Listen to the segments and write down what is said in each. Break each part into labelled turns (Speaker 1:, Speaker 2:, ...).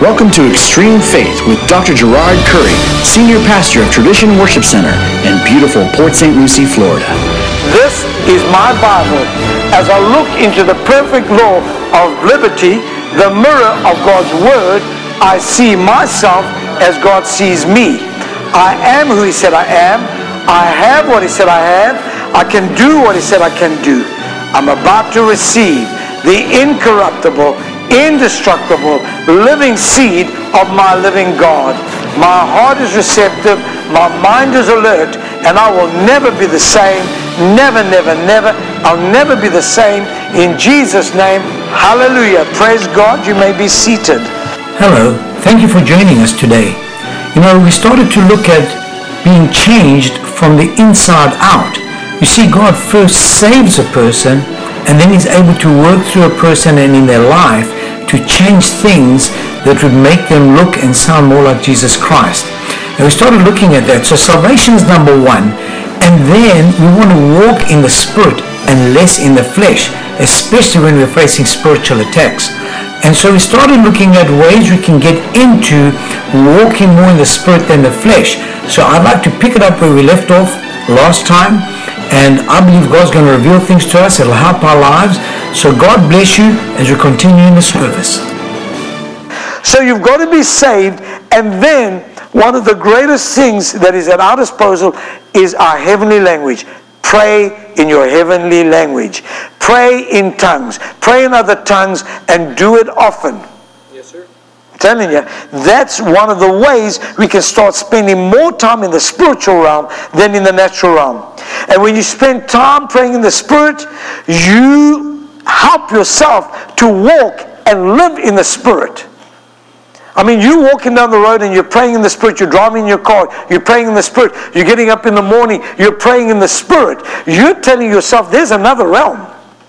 Speaker 1: Welcome to Extreme Faith with Dr. Gerard Curry, Senior Pastor of Tradition Worship Center in beautiful Port St. Lucie, Florida.
Speaker 2: This is my Bible. As I look into the perfect law of liberty, the mirror of God's Word, I see myself as God sees me. I am who He said I am. I have what He said I have. I can do what He said I can do. I'm about to receive the incorruptible, indestructible, living seed of my living God. My heart is receptive, my mind is alert, and I will never be the same. Never, never, never. I'll never be the same. In Jesus' name, hallelujah. Praise God. You may be seated.
Speaker 3: Hello. Thank you for joining us today. We started to look at being changed from the inside out. You see, God first saves a person, and then He's able to work through a person and in their life to change things that would make them look and sound more like Jesus Christ. And we started looking at that. So salvation is number one. And then we want to walk in the Spirit and less in the flesh, especially when we're facing spiritual attacks. And so we started looking at ways we can get into walking more in the Spirit than the flesh. So I'd like to pick it up where we left off last time. And I believe God's going to reveal things to us. It'll help our lives. So God bless you as we continue in the service.
Speaker 2: So you've got to be saved, and then one of the greatest things that is at our disposal is our heavenly language. Pray in your heavenly language. Pray in tongues. Pray in other tongues and do it often.
Speaker 4: Yes, sir.
Speaker 2: I'm telling you, that's one of the ways we can start spending more time in the spiritual realm than in the natural realm. And when you spend time praying in the Spirit, you help yourself to walk and live in the Spirit. I mean, you're walking down the road and you're praying in the Spirit. You're driving in your car. You're praying in the Spirit. You're getting up in the morning. You're praying in the Spirit. You're telling yourself there's another realm.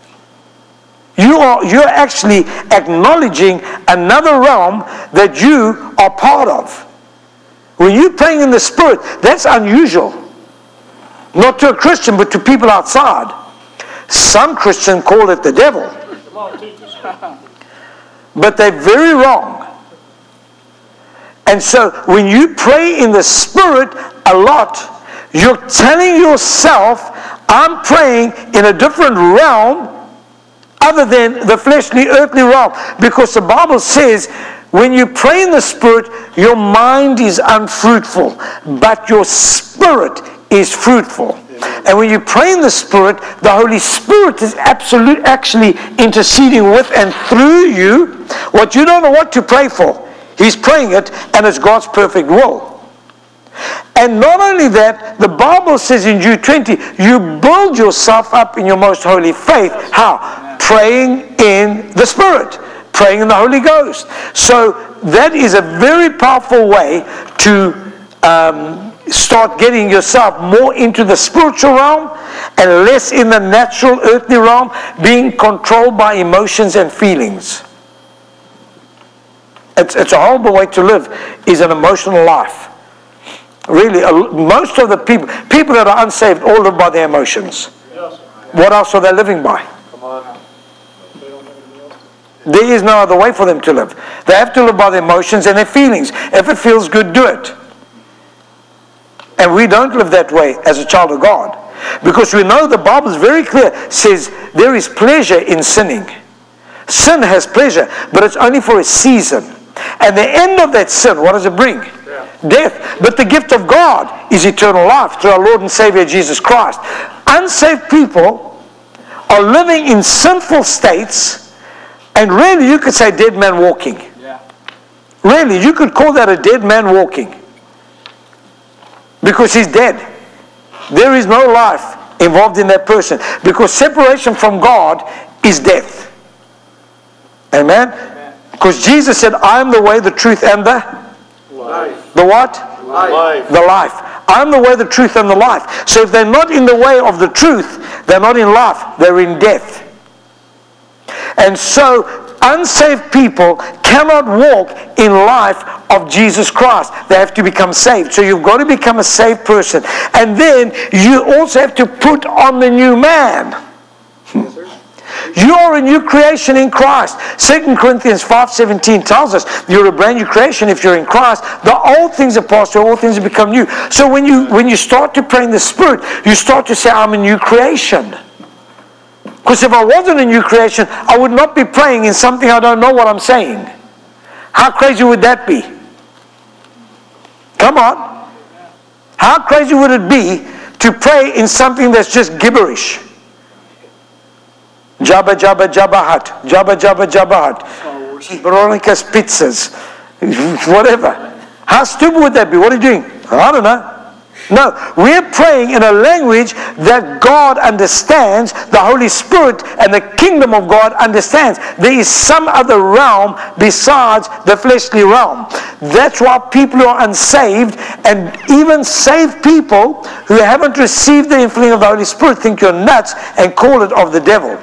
Speaker 2: You're actually acknowledging another realm that you are part of. When you're praying in the Spirit, that's unusual. Not to a Christian, but to people outside. Some Christians call it the devil. But they're very wrong. And so when you pray in the Spirit a lot, you're telling yourself, I'm praying in a different realm other than the fleshly, earthly realm. Because the Bible says, when you pray in the Spirit, your mind is unfruitful, but your spirit is fruitful. And when you pray in the Spirit, the Holy Spirit is actually interceding with and through you what you don't know what to pray for. He's praying it, and it's God's perfect will. And not only that, the Bible says in Jude 20, you build yourself up in your most holy faith. How? Praying in the Spirit. Praying in the Holy Ghost. So that is a very powerful way to start getting yourself more into the spiritual realm and less in the natural, earthly realm, being controlled by emotions and feelings. It's a horrible way to live, is an emotional life. Really, most of the people that are unsaved all live by their emotions. Yes. What else are they living by? Come on. There is no other way for them to live. They have to live by their emotions and their feelings. If it feels good, do it. And we don't live that way as a child of God. Because we know the Bible is very clear, says there is pleasure in sinning. Sin has pleasure, but it's only for a season. And the end of that sin, what does it bring? Yeah. Death. But the gift of God is eternal life through our Lord and Savior Jesus Christ. Unsaved people are living in sinful states, and really you could say dead man walking. Yeah. Really, you could call that a dead man walking. Because he's dead. There is no life involved in that person. Because separation from God is death. Amen? Because Jesus said, I am the way, the truth, and the life. The what? Life. The life. I am the way, the truth, and the life. So if they're not in the way of the truth, they're not in life, they're in death. And so unsaved people cannot walk in life of Jesus Christ. They have to become saved. So you've got to become a saved person. And then you also have to put on the new man. You are a new creation in Christ. 2 Corinthians 5:17 tells us you're a brand new creation if you're in Christ. The old things have passed away, all things have become new. So when you start to pray in the Spirit, you start to say, I'm a new creation. Because if I wasn't a new creation, I would not be praying in something I don't know what I'm saying. How crazy would that be? Come on. How crazy would it be to pray in something that's just gibberish? Jabba, jabba, jabba, hut. Jabba, jabba, jabba, hut. Veronica's pizzas. Whatever. How stupid would that be? What are you doing? I don't know. No, we're praying in a language that God understands, the Holy Spirit and the kingdom of God understands. There is some other realm besides the fleshly realm. That's why people who are unsaved, and even saved people who haven't received the infilling of the Holy Spirit, think you're nuts and call it of the devil.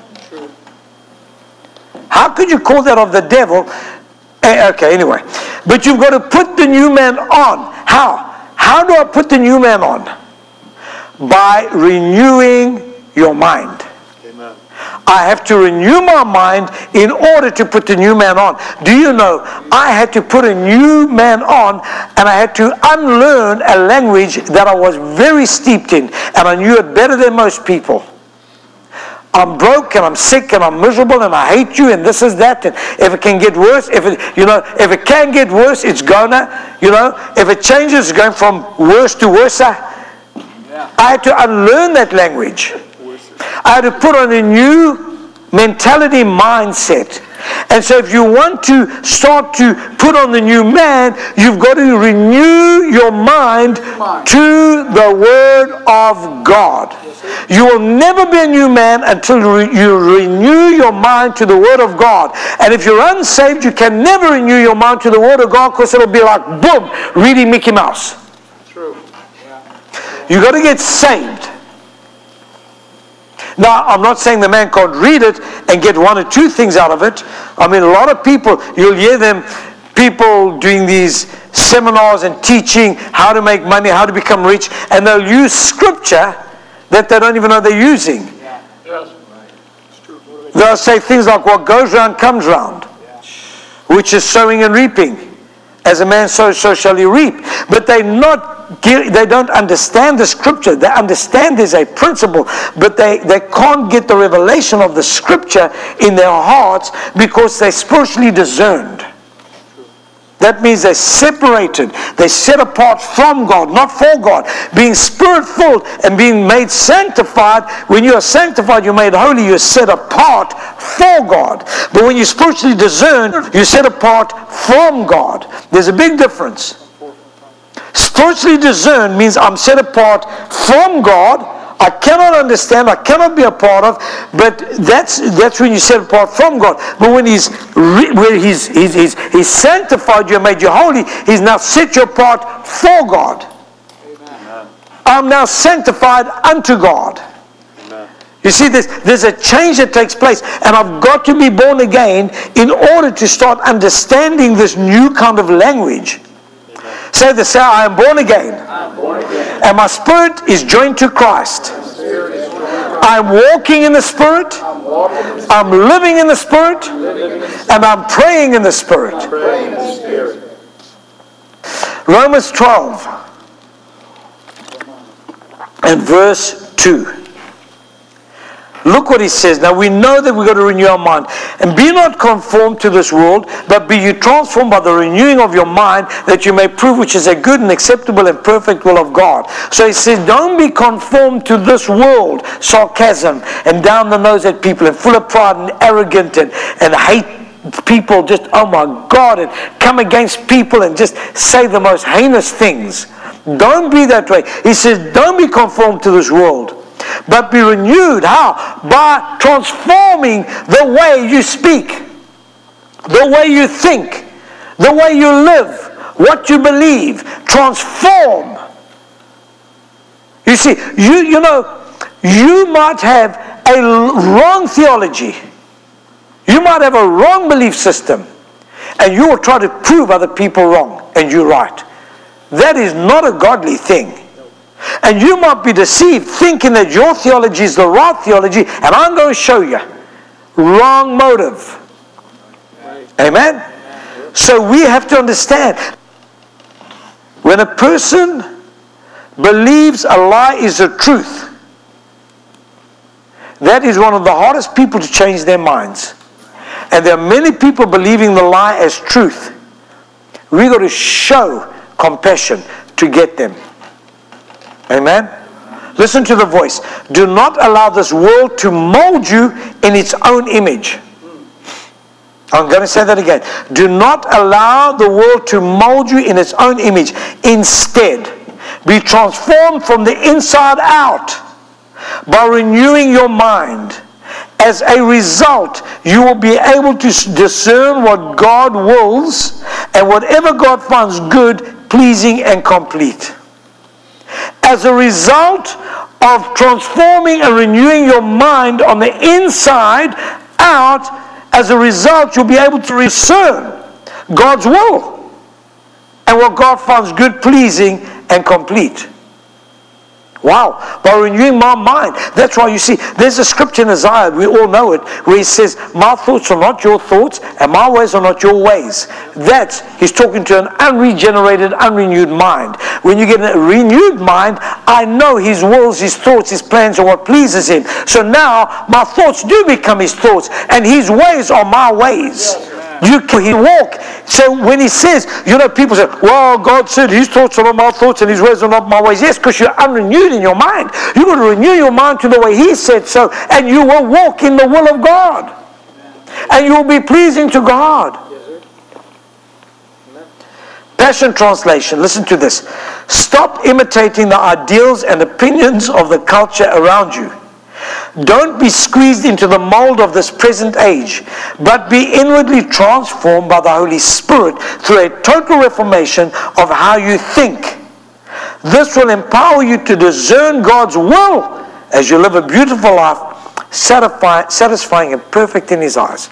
Speaker 2: How could you call that of the devil? Okay, anyway. But you've got to put the new man on. How? How do I put the new man on? By renewing your mind. Amen. I have to renew my mind in order to put the new man on. Do you know, I had to put a new man on, and I had to unlearn a language that I was very steeped in, and I knew it better than most people. I'm broke and I'm sick and I'm miserable and I hate you and this is that, and if it can get worse, if it can get worse, it's gonna, if it changes, it's going from worse to worse. I had to unlearn that language. I had to put on a new mentality mindset. And so if you want to start to put on the new man, you've got to renew your mind to the Word of God. You will never be a new man until you renew your mind to the Word of God. And if you're unsaved, you can never renew your mind to the Word of God, because it'll be like, boom, reading Mickey Mouse. True. Yeah. You've got to get saved. Now, I'm not saying the man can't read it and get one or two things out of it. I mean, a lot of people, you'll hear them, people doing these seminars and teaching how to make money, how to become rich, and they'll use scripture that they don't even know they're using. Yeah. Yes. It's true. They'll say things like, what goes round comes round, which is sowing and reaping. As a man sows, so shall he reap. But they don't understand the scripture. They understand there's a principle, but they can't get the revelation of the scripture in their hearts because they're spiritually discerned. That means they're separated. They're set apart from God, not for God. Being spirit-filled and being made sanctified. When you are sanctified, you're made holy, you're set apart for God. But when you're spiritually discerned, you're set apart from God. There's a big difference. Spiritually discerned means I'm set apart from God. I cannot understand, I cannot be a part of, but that's when you set apart from God. But when He's sanctified you and made you holy, He's now set you apart for God. Amen. I'm now sanctified unto God. Amen. You see, there's a change that takes place, and I've got to be born again in order to start understanding this new kind of language. Say this, I am born again. And my spirit is joined to Christ. I'm walking in the Spirit. I'm living in the Spirit. And I'm praying in the Spirit. Romans 12 and verse 2. Look what he says. Now we know that we've got to renew our mind. And be not conformed to this world, but be you transformed by the renewing of your mind, that you may prove which is a good and acceptable and perfect will of God. So he says, don't be conformed to this world. Sarcasm and down the nose at people and full of pride and arrogant and hate people, just, oh my God, and come against people and just say the most heinous things. Don't be that way. He says, don't be conformed to this world, but be renewed. How? By transforming the way you speak, the way you think, the way you live, what you believe. Transform. You see, you might have a wrong theology. You might have a wrong belief system, and you will try to prove other people wrong and you're right. That is not a godly thing. And you might be deceived thinking that your theology is the right theology, and I'm going to show you. wrong motive. Amen? So we have to understand, when a person believes a lie is the truth, that is one of the hardest people to change their minds. And there are many people believing the lie as truth. We've got to show compassion to get them. Amen? Listen to the voice. Do not allow this world to mold you in its own image. I'm going to say that again. Do not allow the world to mold you in its own image. Instead, be transformed from the inside out by renewing your mind. As a result, you will be able to discern what God wills and whatever God finds good, pleasing, and complete. As a result of transforming and renewing your mind on the inside out, as a result, you'll be able to discern God's will and what God finds good, pleasing, and complete. Wow. By renewing my mind. That's why you see, there's a scripture in Isaiah, we all know it, where he says, my thoughts are not your thoughts, and my ways are not your ways. That's, he's talking to an unregenerated, unrenewed mind. When you get a renewed mind, I know his wills, his thoughts, his plans are what pleases him. So now, my thoughts do become his thoughts, and his ways are my ways. You can walk. So when he says, people say, well, God said his thoughts are not my thoughts and his ways are not my ways. Yes, because you're unrenewed in your mind. You've got to renew your mind to the way he said so, and you will walk in the will of God. And you will be pleasing to God. Passion Translation, listen to this. Stop imitating the ideals and opinions of the culture around you. Don't be squeezed into the mold of this present age, but be inwardly transformed by the Holy Spirit through a total reformation of how you think. This will empower you to discern God's will as you live a beautiful life, satisfying and perfect in His eyes.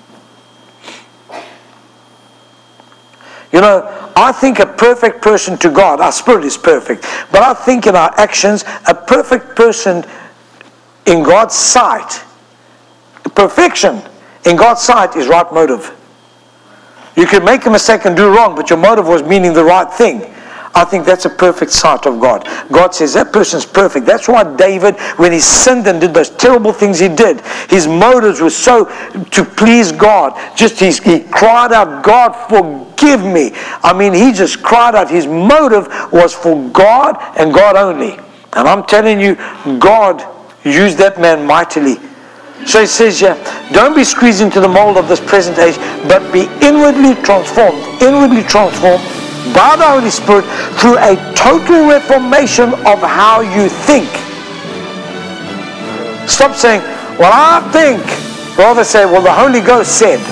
Speaker 2: I think a perfect person to God, our spirit is perfect, but I think in our actions, a perfect person in God's sight, perfection in God's sight is right motive. You can make a mistake and do wrong, but your motive was meaning the right thing. I think that's a perfect sight of God. God says that person's perfect. That's why David, when he sinned and did those terrible things he did, his motives were so to please God. He cried out, God, forgive me. He just cried out. His motive was for God and God only. And I'm telling you, God used that man mightily. So he says here, don't be squeezed into the mold of this present age, but be inwardly transformed by the Holy Spirit through a total reformation of how you think. Stop saying, well, I think. Rather say, well, the Holy Ghost said.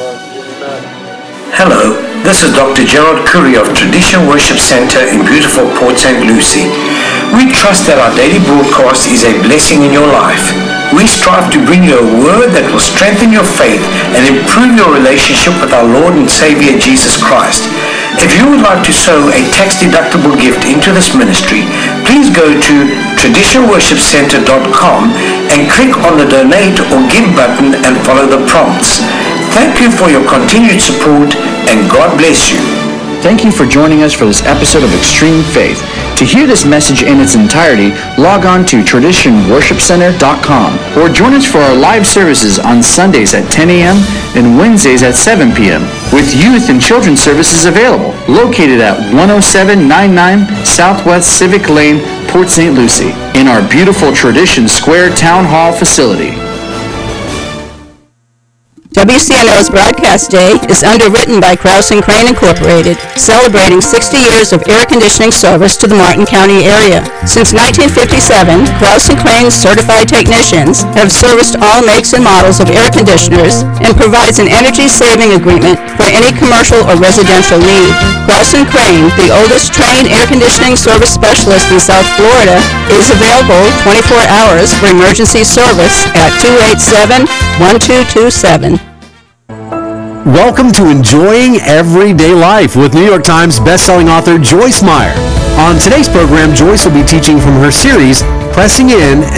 Speaker 3: Hello, this is Dr. Gerard Curry of Tradition Worship Center in beautiful Port St. Lucie. We trust that our daily broadcast is a blessing in your life. We strive to bring you a word that will strengthen your faith and improve your relationship with our Lord and Savior Jesus Christ. If you would like to sow a tax-deductible gift into this ministry, please go to traditionworshipcenter.com and click on the donate or give button and follow the prompts. Thank you for your continued support, and God bless you.
Speaker 1: Thank you for joining us for this episode of Extreme Faith. To hear this message in its entirety, log on to traditionworshipcenter.com or join us for our live services on Sundays at 10 a.m. and Wednesdays at 7 p.m. with youth and children's services available, located at 10799 Southwest Civic Lane, Port St. Lucie, in our beautiful Tradition Square Town Hall facility.
Speaker 4: WCNO's Broadcast Day is underwritten by Krause & Crane Incorporated, celebrating 60 years of air conditioning service to the Martin County area. Since 1957, Krause & Crane's certified technicians have serviced all makes and models of air conditioners and provides an energy-saving agreement for any commercial or residential need. Krause & Crane, the oldest trained air conditioning service specialist in South Florida, is available 24 hours for emergency service at 287-1227.
Speaker 5: Welcome to Enjoying Everyday Life with New York Times bestselling author Joyce Meyer. On today's program, Joyce will be teaching from her series, Pressing In